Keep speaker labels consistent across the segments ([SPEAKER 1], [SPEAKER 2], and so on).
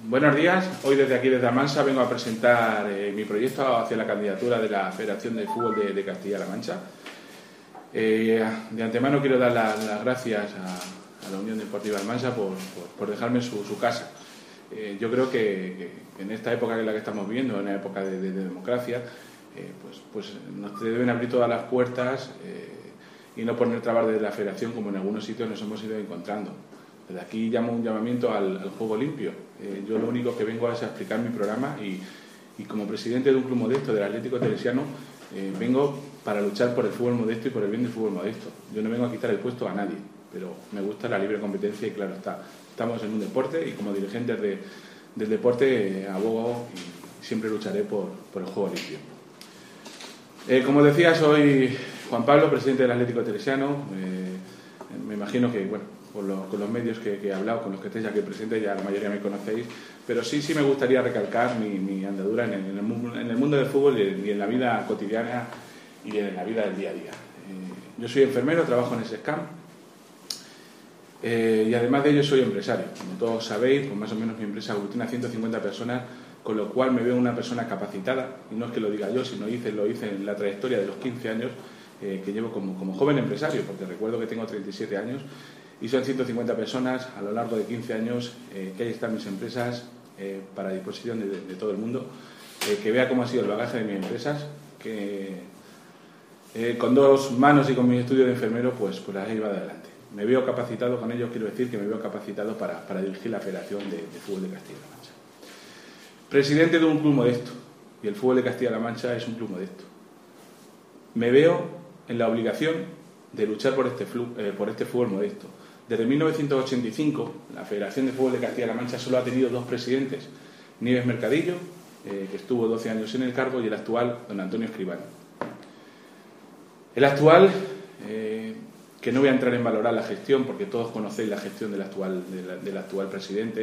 [SPEAKER 1] Buenos días. Hoy desde aquí, desde Almansa, vengo a presentar mi proyecto hacia la candidatura de la Federación de Fútbol de Castilla-La Mancha. De antemano quiero dar las gracias a la Unión Deportiva Almansa por dejarme su casa. Yo creo que en esta época en la que estamos viviendo, en la época de democracia, pues nos deben abrir todas las puertas y no poner trabas desde la Federación, como en algunos sitios nos hemos ido encontrando. Desde aquí llamo un llamamiento al juego limpio. Yo lo único que vengo es a explicar mi programa y como presidente de un club modesto, del Atlético Teresiano, vengo para luchar por el fútbol modesto y por el bien del fútbol modesto. Yo no vengo a quitar el puesto a nadie, pero me gusta la libre competencia y claro está, estamos en un deporte y como dirigentes del deporte abogo y siempre lucharé por el juego limpio. Como decía, soy Juan Pablo, presidente del Atlético Teresiano. Me imagino que, bueno, con los medios que he hablado, con los que estáis aquí presentes, ya la mayoría me conocéis, pero sí me gustaría recalcar mi andadura en el mundo del fútbol y en la vida cotidiana y en la vida del día a día. Yo soy enfermero, trabajo en SESCAM y además de ello soy empresario. Como todos sabéis, pues más o menos mi empresa aglutina 150 personas, con lo cual me veo una persona capacitada, y no es que lo diga yo, sino lo hice en la trayectoria de los 15 años que llevo como joven empresario, porque recuerdo que tengo 37 años y son 150 personas a lo largo de 15 años que ahí están mis empresas para disposición de todo el mundo, que vea cómo ha sido el bagaje de mis empresas, que con dos manos y con mi estudio de enfermero pues las he llevado adelante. Me veo capacitado con ellos, quiero decir que me veo capacitado para dirigir la Federación de Fútbol de Castilla-La Mancha. Presidente de un club modesto, y el fútbol de Castilla-La Mancha es un club modesto. Me veo en la obligación de luchar por este fútbol modesto. Desde 1985, la Federación de Fútbol de Castilla-La Mancha solo ha tenido dos presidentes, Nieves Mercadillo, que estuvo 12 años en el cargo, y el actual, don Antonio Escribano. El actual, que no voy a entrar en valorar la gestión, porque todos conocéis la gestión del actual presidente,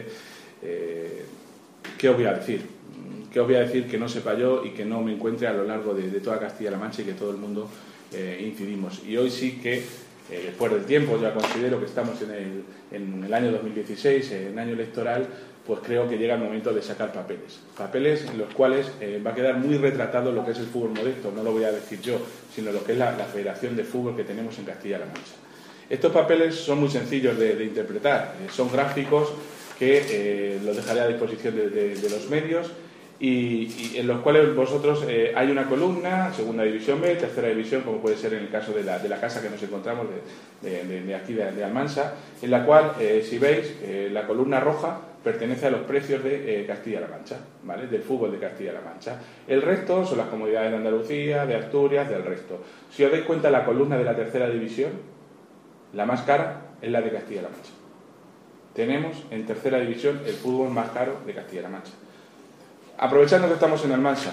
[SPEAKER 1] ¿qué os voy a decir? ¿Qué os voy a decir que no sepa yo y que no me encuentre a lo largo de toda Castilla-La Mancha y que todo el mundo incidimos? Y hoy sí que, después del tiempo, ya considero que estamos en el año 2016, en año electoral, pues creo que llega el momento de sacar papeles en los cuales va a quedar muy retratado lo que es el fútbol modesto, no lo voy a decir yo, sino lo que es la Federación de Fútbol que tenemos en Castilla-La Mancha. Estos papeles son muy sencillos de interpretar, son gráficos que los dejaré a disposición de los medios y en los cuales vosotros hay una columna, segunda división B, tercera división, como puede ser en el caso de la casa que nos encontramos de aquí de Almansa, en la cual, si veis, la columna roja pertenece a los precios de Castilla-La Mancha, ¿vale? Del fútbol de Castilla-La Mancha. El resto son las comunidades de Andalucía, de Asturias, del resto. Si os dais cuenta, la columna de la tercera división, la más cara, es la de Castilla-La Mancha. Tenemos en tercera división el fútbol más caro de Castilla-La Mancha. Aprovechando que estamos en Almansa,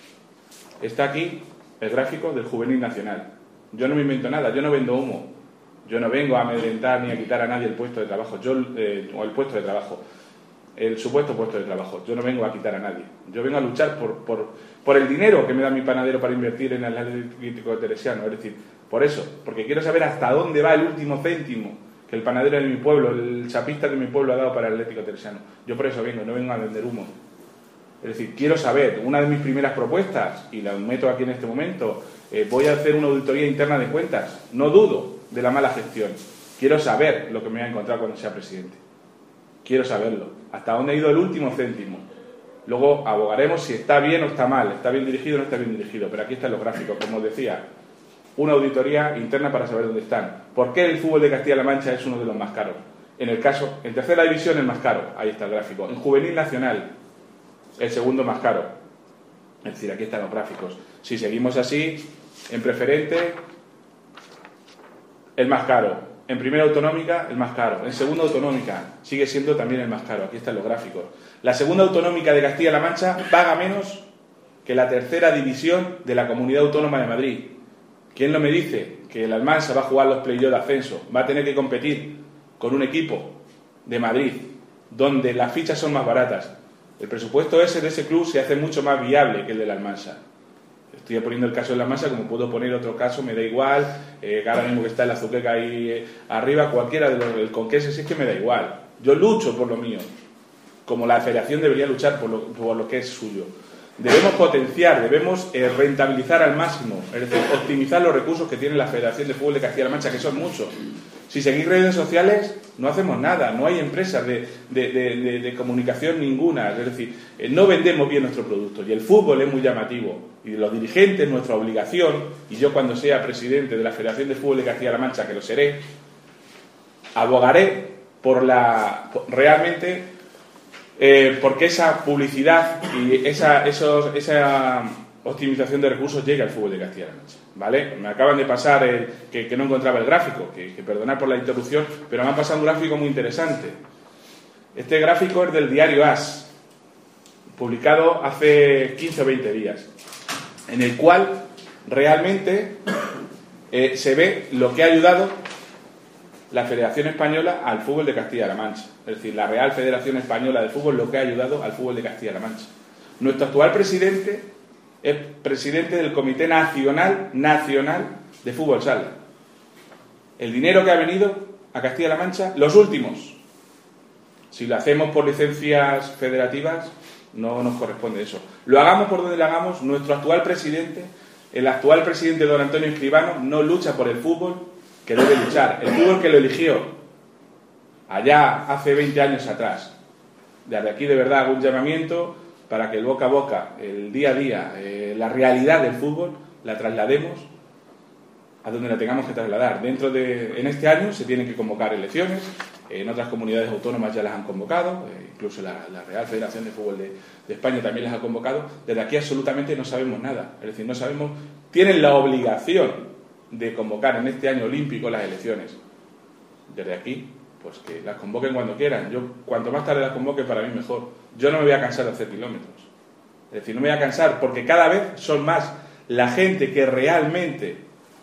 [SPEAKER 1] está aquí el gráfico del Juvenil Nacional. Yo no me invento nada, yo no vendo humo, yo no vengo a amedrentar ni a quitar a nadie el puesto de trabajo, o el puesto de trabajo, el supuesto puesto de trabajo. Yo no vengo a quitar a nadie, yo vengo a luchar por el dinero que me da mi panadero para invertir en el Atlético Teresiano, es decir, por eso, porque quiero saber hasta dónde va el último céntimo que el panadero de mi pueblo, el chapista de mi pueblo ha dado para el Atlético Teresiano. Yo por eso vengo, no vengo a vender humo. Es decir, quiero saber, una de mis primeras propuestas, y la meto aquí en este momento, voy a hacer una auditoría interna de cuentas. No dudo de la mala gestión. Quiero saber lo que me voy a encontrar cuando sea presidente. Quiero saberlo. Hasta dónde ha ido el último céntimo. Luego abogaremos si está bien o está mal, está bien dirigido o no está bien dirigido. Pero aquí están los gráficos, como os decía. Una auditoría interna para saber dónde están. ¿Por qué el fútbol de Castilla-La Mancha es uno de los más caros? En tercera división el más caro. Ahí está el gráfico. En Juvenil Nacional, el segundo más caro. Es decir, aquí están los gráficos. Si seguimos así, en preferente, el más caro. En primera autonómica, el más caro. En segunda autonómica, sigue siendo también el más caro. Aquí están los gráficos. La segunda autonómica de Castilla-La Mancha paga menos que la tercera división de la Comunidad Autónoma de Madrid. ¿Quién no me dice que el Almansa va a jugar los playoffs de ascenso? Va a tener que competir con un equipo de Madrid, donde las fichas son más baratas. El presupuesto ese de ese club se hace mucho más viable que el del Almansa. Estoy poniendo el caso del Almansa, como puedo poner otro caso, me da igual, ahora mismo que está el Azuqueca ahí arriba, cualquiera de los del Conquense, es que me da igual. Yo lucho por lo mío. como la federación debería luchar por lo que es suyo. Debemos potenciar, debemos rentabilizar al máximo, es decir, optimizar los recursos que tiene la Federación de Fútbol de Castilla-La Mancha, que son muchos. Si seguís redes sociales, no hacemos nada, no hay empresas de comunicación ninguna, es decir, no vendemos bien nuestro producto, y el fútbol es muy llamativo, y los dirigentes, nuestra obligación, y yo cuando sea presidente de la Federación de Fútbol de Castilla-La Mancha, que lo seré, abogaré realmente porque esa publicidad y esa optimización de recursos llegue al fútbol de Castilla-La Mancha, ¿vale? Me acaban de pasar que no encontraba el gráfico, que perdonad por la interrupción, pero me han pasado un gráfico muy interesante. Este gráfico es del diario AS, publicado hace 15 o 20 días, en el cual realmente se ve lo que ha ayudado la Federación Española al fútbol de Castilla-La Mancha. Es decir, la Real Federación Española de Fútbol, lo que ha ayudado al fútbol de Castilla-La Mancha. Nuestro actual presidente es presidente del Comité Nacional de Fútbol Sala. El dinero que ha venido a Castilla-La Mancha, los últimos, si lo hacemos por licencias federativas, no nos corresponde eso. Lo hagamos por donde lo hagamos, nuestro actual presidente, el actual presidente don Antonio Escribano, no lucha por el fútbol que debe luchar, el fútbol que lo eligió allá hace 20 años atrás. Desde aquí de verdad hago un llamamiento para que el boca a boca, el día a día, la realidad del fútbol la traslademos a donde la tengamos que trasladar. En este año se tienen que convocar elecciones, en otras comunidades autónomas ya las han convocado, incluso la Real Federación de Fútbol de España también las ha convocado. Desde aquí absolutamente no sabemos nada, es decir, no sabemos, tienen la obligación de convocar en este año olímpico las elecciones. Desde aquí, pues que las convoquen cuando quieran. Yo, cuanto más tarde las convoquen, para mí mejor. Yo no me voy a cansar de hacer kilómetros. Es decir, no me voy a cansar porque cada vez son más la gente que realmente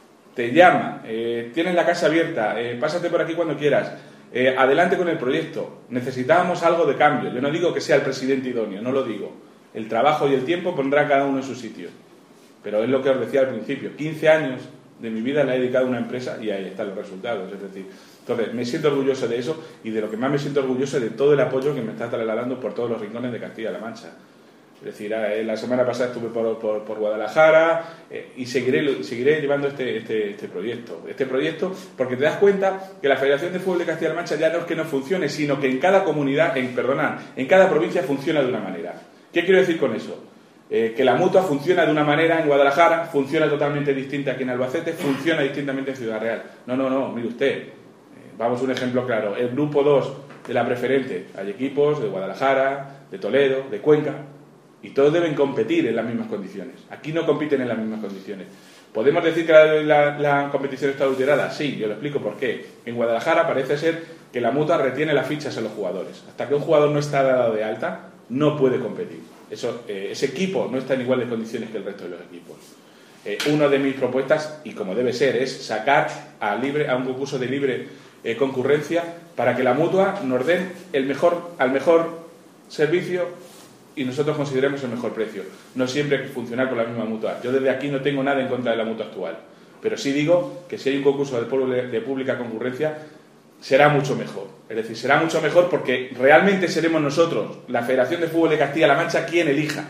[SPEAKER 1] te llama, tienes la casa abierta, pásate por aquí cuando quieras, adelante con el proyecto. Necesitábamos algo de cambio. Yo no digo que sea el presidente idóneo, no lo digo. El trabajo y el tiempo pondrá cada uno en su sitio. Pero es lo que os decía al principio. 15 años de mi vida la he dedicado a una empresa y ahí están los resultados. Es decir, entonces me siento orgulloso de eso, y de lo que más me siento orgulloso es de todo el apoyo que me está trasladando por todos los rincones de Castilla-La Mancha. Es decir, la semana pasada estuve por Guadalajara y seguiré llevando este proyecto, porque te das cuenta que la Federación de Fútbol de Castilla-La Mancha ya no es que no funcione, sino que en cada comunidad, en cada provincia funciona de una manera. ¿Qué quiero decir con eso? Que la mutua funciona de una manera en Guadalajara, funciona totalmente distinta aquí en Albacete, funciona distintamente en Ciudad Real. No, mire usted, vamos a un ejemplo claro. El grupo 2 de la preferente, hay equipos de Guadalajara, de Toledo, de Cuenca, y todos deben competir en las mismas condiciones. Aquí no compiten en las mismas condiciones. ¿Podemos decir que la competición está adulterada? Sí, yo lo explico por qué. En Guadalajara parece ser que la mutua retiene las fichas a los jugadores. Hasta que un jugador no está dado de alta, no puede competir. Ese equipo no está en iguales condiciones que el resto de los equipos. Una de mis propuestas, y como debe ser, es sacar a un concurso de libre concurrencia para que la mutua nos den al mejor servicio y nosotros consideremos el mejor precio. No siempre hay que funcionar con la misma mutua. Yo desde aquí no tengo nada en contra de la mutua actual, pero sí digo que si hay un concurso de pública concurrencia, será mucho mejor. Es decir, será mucho mejor porque realmente seremos nosotros, la Federación de Fútbol de Castilla-La Mancha, quien elija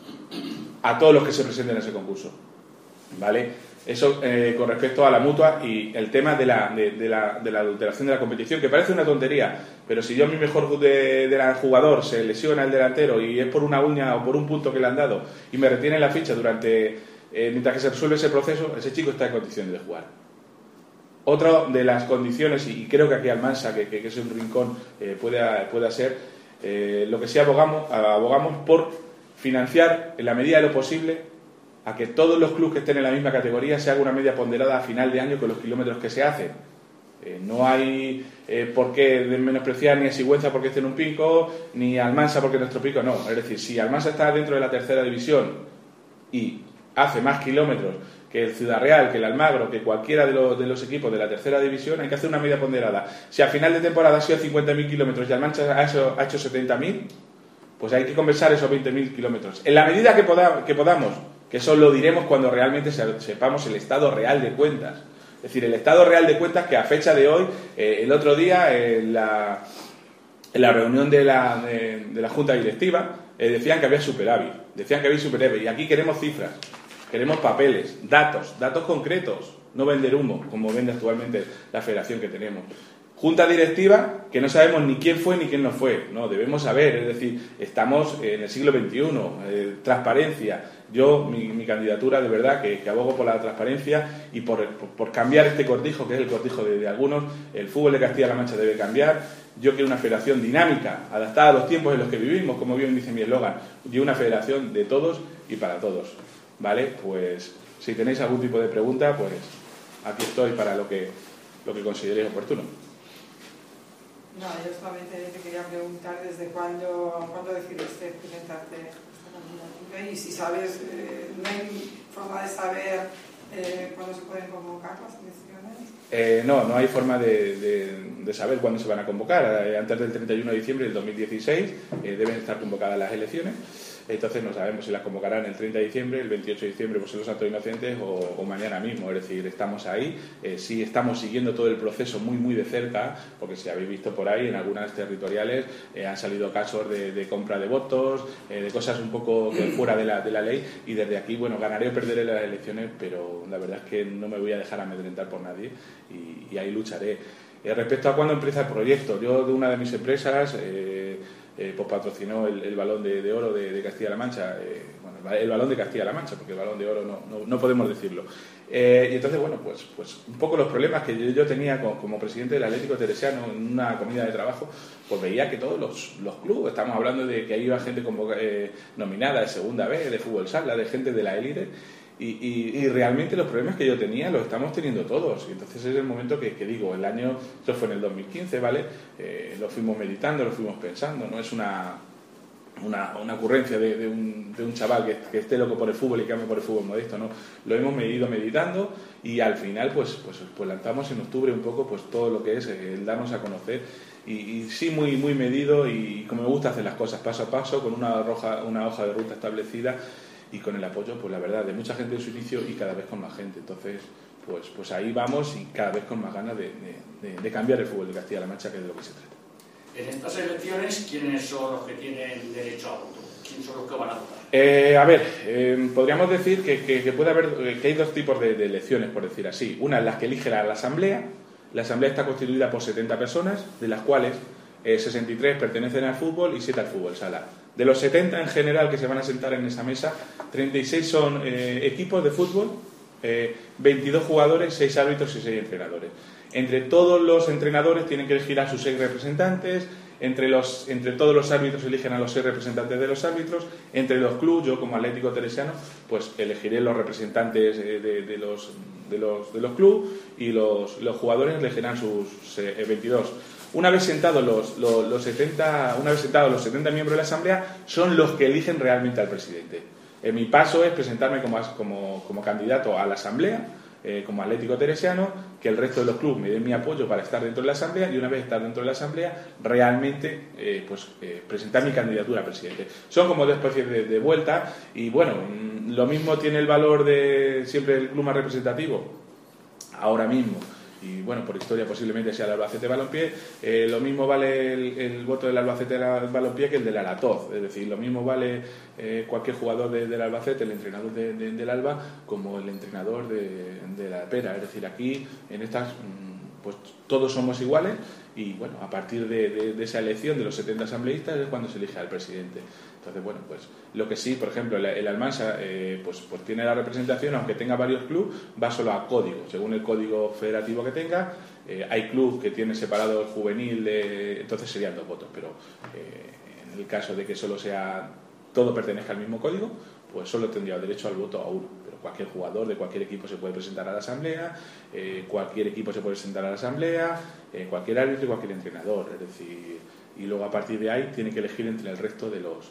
[SPEAKER 1] a todos los que se presenten en ese concurso. ¿Vale? Eso con respecto a la mutua y el tema de la adulteración de la competición, que parece una tontería, pero si yo a mi mejor jugador se lesiona el delantero y es por una uña o por un punto que le han dado y me retienen la ficha mientras que se resuelve ese proceso, ese chico está en condiciones de jugar. Otra de las condiciones, y creo que aquí Almansa, que es un rincón, pueda ser, lo que sí abogamos por financiar en la medida de lo posible a que todos los clubes que estén en la misma categoría se haga una media ponderada a final de año con los kilómetros que se hacen. No hay por qué menospreciar ni a Sigüenza porque esté en un pico, ni a Almansa porque nuestro pico no. Es decir, si Almansa está dentro de la tercera división y hace más kilómetros que el Ciudad Real, que el Almagro, que cualquiera de los equipos de la tercera división, hay que hacer una media ponderada. Si a final de temporada ha sido 50.000 kilómetros y Almansa ha hecho 70.000, pues hay que compensar esos 20.000 kilómetros. En la medida que podamos, que eso lo diremos cuando realmente sepamos el estado real de cuentas. Es decir, el estado real de cuentas que a fecha de hoy, el otro día, en la reunión de la Junta Directiva decían que había superávit, y aquí queremos cifras, queremos papeles, datos concretos, no vender humo, como vende actualmente la federación que tenemos. Junta directiva que no sabemos ni quién fue ni quién no fue, no, debemos saber, es decir, estamos en el siglo XXI, transparencia. Yo, mi candidatura, de verdad, que abogo por la transparencia y por cambiar este cortijo, que es el cortijo de algunos. El fútbol de Castilla-La Mancha debe cambiar. Yo quiero una federación dinámica, adaptada a los tiempos en los que vivimos, como bien dice mi eslogan. Yo una federación de todos y para todos, ¿vale? Pues, si tenéis algún tipo de pregunta, pues aquí estoy para lo que consideréis oportuno.
[SPEAKER 2] No, yo solamente te quería preguntar desde cuándo decidiste presentarte esta candidatura y si sabes, no hay forma de saber cuándo se pueden convocar las elecciones.
[SPEAKER 1] No hay forma de saber cuándo se van a convocar. Antes del 31 de diciembre del 2016 deben estar convocadas las elecciones. Entonces no sabemos si las convocarán el 30 de diciembre, el 28 de diciembre por ser los Santos Inocentes o mañana mismo. Es decir, estamos ahí, sí estamos siguiendo todo el proceso muy de cerca, porque si habéis visto por ahí en algunas territoriales han salido casos de compra de votos, de cosas un poco fuera de la ley, y desde aquí, bueno, ganaré o perderé las elecciones, pero la verdad es que no me voy a dejar amedrentar por nadie y ahí lucharé. Respecto a cuándo empieza el proyecto, yo de una de mis empresas pues patrocinó el Balón de Oro de Castilla-La Mancha, bueno, el Balón de Castilla-La Mancha, porque el Balón de Oro no podemos decirlo. Y entonces, bueno, pues un poco los problemas que yo tenía como presidente del Atlético Teresiano en una comida de trabajo, pues veía que todos los clubes, estamos hablando de que ahí iba gente nominada de segunda B, de fútbol sala, de gente de la élite, y realmente los problemas que yo tenía los estamos teniendo todos. Y entonces es el momento que digo, el año, esto fue en el 2015, ¿vale? Lo fuimos meditando, lo fuimos pensando, no es una ocurrencia de un chaval que esté loco por el fútbol y que ame por el fútbol modesto, ¿no? Lo hemos ido meditando y al final pues lanzamos en octubre un poco pues todo lo que es el darnos a conocer y sí muy medido y como me gusta hacer las cosas paso a paso, con una hoja de ruta establecida y con el apoyo, pues la verdad, de mucha gente en su inicio y cada vez con más gente. Entonces, pues ahí vamos y cada vez con más ganas de cambiar el fútbol de Castilla-La Mancha, que es de lo que se trata.
[SPEAKER 3] En estas elecciones, ¿quiénes son los que tienen derecho a voto? ¿Quiénes son los que van a votar?
[SPEAKER 1] Podríamos decir que puede haber, que hay dos tipos de elecciones, por decir así. Una es las que elige la Asamblea. La Asamblea está constituida por 70 personas, de las cuales 63 pertenecen al fútbol y 7 al fútbol sala. De los 70 en general que se van a sentar en esa mesa, 36 son equipos de fútbol, 22 jugadores, 6 árbitros y 6 entrenadores. Entre todos los entrenadores tienen que elegir a sus 6 representantes, entre todos los árbitros eligen a los 6 representantes de los árbitros, entre los clubes, yo como Atlético Teresiano, pues elegiré los representantes de los clubes y los jugadores elegirán sus 22. Una vez sentados los 70 miembros de la Asamblea, son los que eligen realmente al presidente. Mi paso es presentarme como candidato a la Asamblea, como Atlético Teresiano, que el resto de los clubes me den mi apoyo para estar dentro de la Asamblea y una vez estar dentro de la Asamblea, realmente presentar mi candidatura a presidente. Son como dos especies de vuelta y bueno, lo mismo tiene el valor de siempre el club más representativo, ahora mismo. Y bueno, por historia posiblemente sea el Albacete Balompié, lo mismo vale el voto del Albacete Balompié que el del Alatoz, es decir, lo mismo vale cualquier jugador del Albacete, el entrenador del Alba, como el entrenador de la Pera, es decir, aquí en estas pues todos somos iguales y bueno, a partir de esa elección de los 70 asambleístas es cuando se elige al presidente. Entonces, bueno, pues lo que sí, por ejemplo, el Almansa pues tiene la representación, aunque tenga varios clubes, va solo a código, según el código federativo que tenga. Hay clubes que tienen separado el juvenil, entonces serían 2 votos, pero en el caso de que solo todo pertenezca al mismo código, pues solo tendría derecho al voto a uno. Pero cualquier jugador de cualquier equipo se puede presentar a la Asamblea, cualquier equipo se puede presentar a la Asamblea, cualquier árbitro y cualquier entrenador, es decir, y luego a partir de ahí tiene que elegir entre el resto de los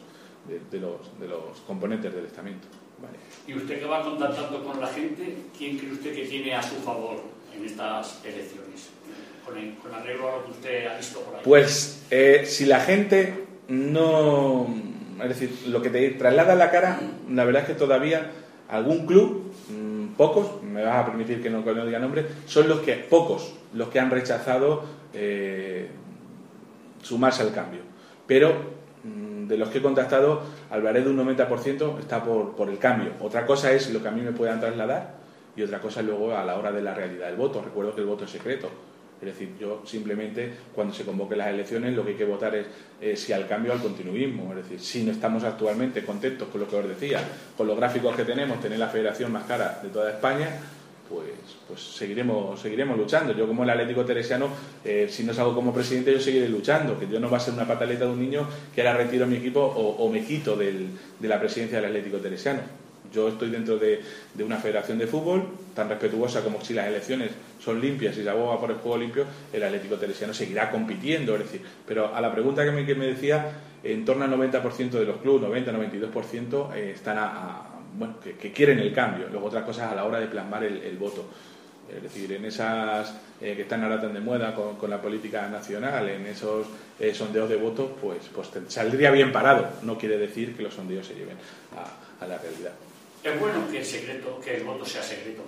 [SPEAKER 1] componentes del estamento. Vale.
[SPEAKER 3] Y usted que va contactando con la gente, ¿quién cree usted que tiene a su favor en estas elecciones? Con arreglo a lo que usted ha visto por ahí.
[SPEAKER 1] Pues si la gente no... Es decir, lo que te traslada a la cara, la verdad es que todavía algún club, pocos, me vas a permitir que no diga nombre, son pocos los que han rechazado sumarse al cambio. Pero de los que he contactado, hablaré de un 90% está por el cambio. Otra cosa es lo que a mí me puedan trasladar y otra cosa luego a la hora de la realidad del voto. Recuerdo que el voto es secreto. Es decir, yo simplemente cuando se convoquen las elecciones lo que hay que votar es si al cambio o al continuismo. Es decir, si no estamos actualmente contentos con lo que os decía, con los gráficos que tenemos, tener la federación más cara de toda España, pues seguiremos luchando. Yo como el Atlético Teresiano, si no salgo como presidente, yo seguiré luchando, que yo no va a ser una pataleta de un niño que ahora retiro mi equipo o me quito de la presidencia del Atlético Teresiano. Yo estoy dentro de una federación de fútbol tan respetuosa como si las elecciones son limpias y se aboga por el juego limpio, el Atlético Teresiano seguirá compitiendo. Es decir, pero a la pregunta que me decía, en torno al 90% de los clubes, 90-92%, están bueno, que quieren el cambio. Luego otras cosas a la hora de plasmar el voto. Es decir, en esas que están ahora tan de moda con la política nacional, en esos sondeos de votos, pues saldría bien parado. No quiere decir que los sondeos se lleven a la realidad.
[SPEAKER 3] ¿Es bueno que el voto sea secreto?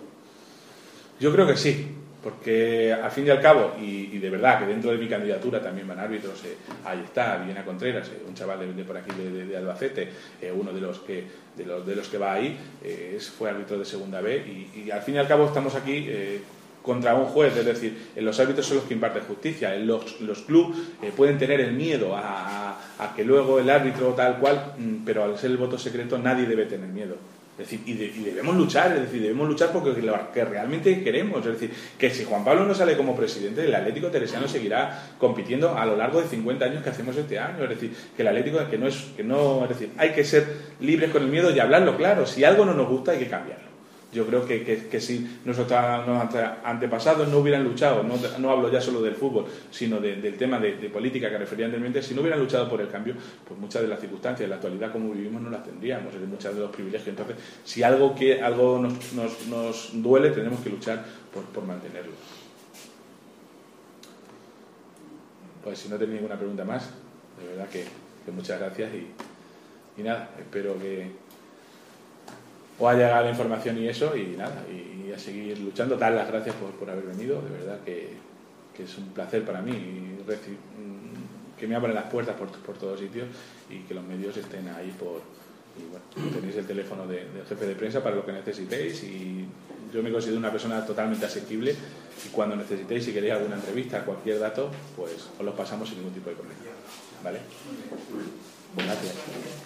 [SPEAKER 1] Yo creo que sí, porque al fin y al cabo, y de verdad que dentro de mi candidatura también van árbitros, ahí está Villena Contreras, un chaval de por aquí de Albacete, uno de los que va ahí, fue árbitro de segunda B, y al fin y al cabo estamos aquí contra un juez. Es decir, los árbitros son los que imparten justicia. Los clubes pueden tener el miedo a que luego el árbitro tal cual, pero al ser el voto secreto nadie debe tener miedo. Es decir, y debemos luchar, porque lo que realmente queremos. Es decir, que si Juan Pablo no sale como presidente, el Atlético Teresiano seguirá compitiendo a lo largo de 50 años que hacemos este año. Es decir, que el Atlético es decir, hay que ser libres con el miedo y hablarlo claro. Si algo no nos gusta hay que cambiarlo. Yo creo que si nuestros antepasados no hubieran luchado, no hablo ya solo del fútbol, sino del tema de política que refería anteriormente, si no hubieran luchado por el cambio, pues muchas de las circunstancias, la actualidad como vivimos no las tendríamos, muchos de los privilegios. Entonces, si algo nos duele, tenemos que luchar por mantenerlo. Pues si no tenéis ninguna pregunta más, de verdad que muchas gracias y nada, espero que os ha llegado la información y eso, y nada, y a seguir luchando. Dar las gracias por haber venido, de verdad que es un placer para mí que me abran las puertas por todos sitios y que los medios estén ahí y bueno, tenéis el teléfono del jefe de prensa para lo que necesitéis, y yo me considero una persona totalmente asequible, y cuando necesitéis, si queréis alguna entrevista, cualquier dato, pues os los pasamos sin ningún tipo de problema, ¿vale? Gracias.